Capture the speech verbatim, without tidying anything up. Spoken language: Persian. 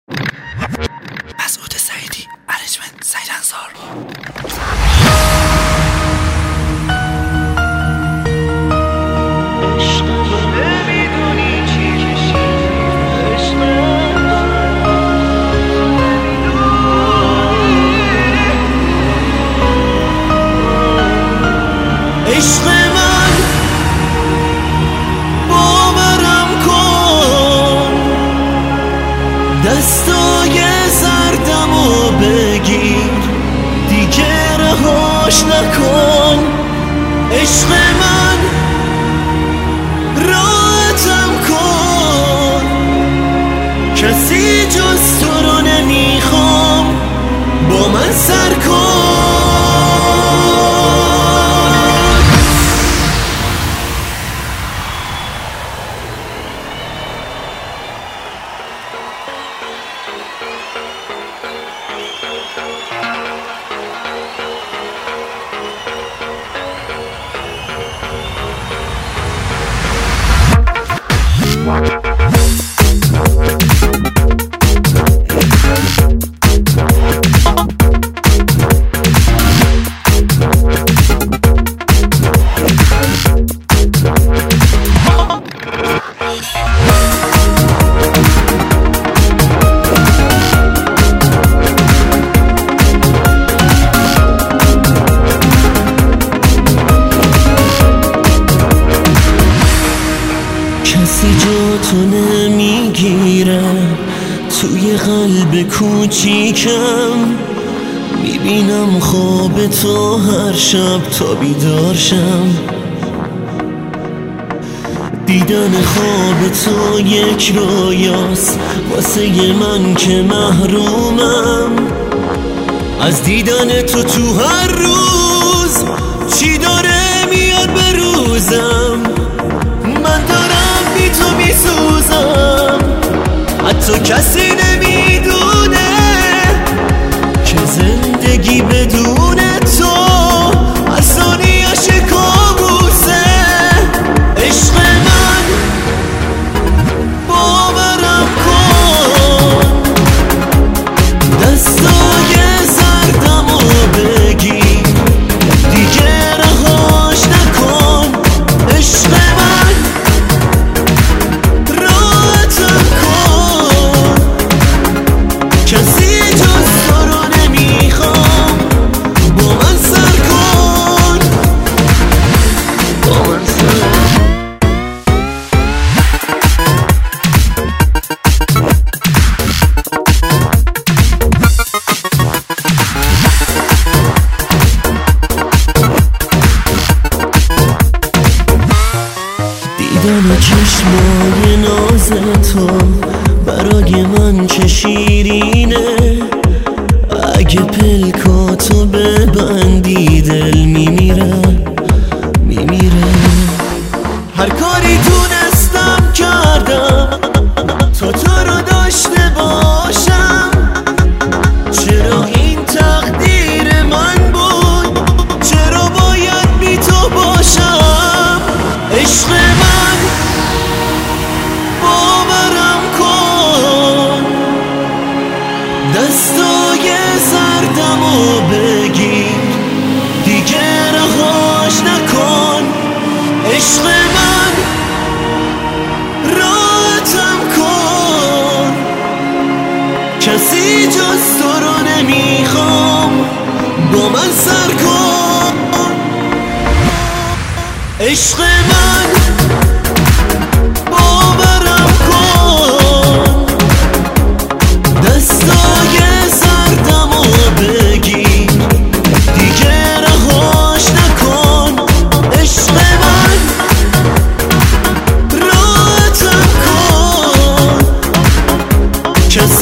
مسعود سعیدی، ارنجمنت سعید انصار. عشق من باورم کن، دستای زردمو بگیر، دیگه رهاش نکن. عشق من راحتم کن، کسی جز تو رو نمیخوام، با من سر کن. کسی جا تو نمیگیره توی قلب کوچیکم، میبینم خواب تو هر شب تا بیدار شم. دیدن خواب تو یک رویاست واسه من که محرومم از دیدن تو. تو هر روز چی داره میاد به روزم، من دارم بی تو میسوزم. حتی کسی نمیدونه که زندگی بدون تو هر ثانیه‌اش کابوسه. عشق من باورم کن، دستای زردمو بگیر، دیگه رهاش نکن. عشق من راحتم کن، کسی جز تو رو نمیخوام، با من سر کن. با من سر دیدن چشمای ناز تو برای من چه شیرینه. اگه پلکاتو ببندی دل میمیره میمیره. هر کاری تونستم کردم تا تو رو داشته باشم. چرا این تقدیر من بود، چرا باید بی تو باشم. عشق من باورم کن، دستای زردمو بگیر، دیگه رهاش نکن. عشق من راحتم کن، کسی جز تو رو نمیخوام، با من سر کن. عشق من باورم کن، دستای زردمو بگیر، دیگه رهاش نکن. عشق من راحتم کن، کسی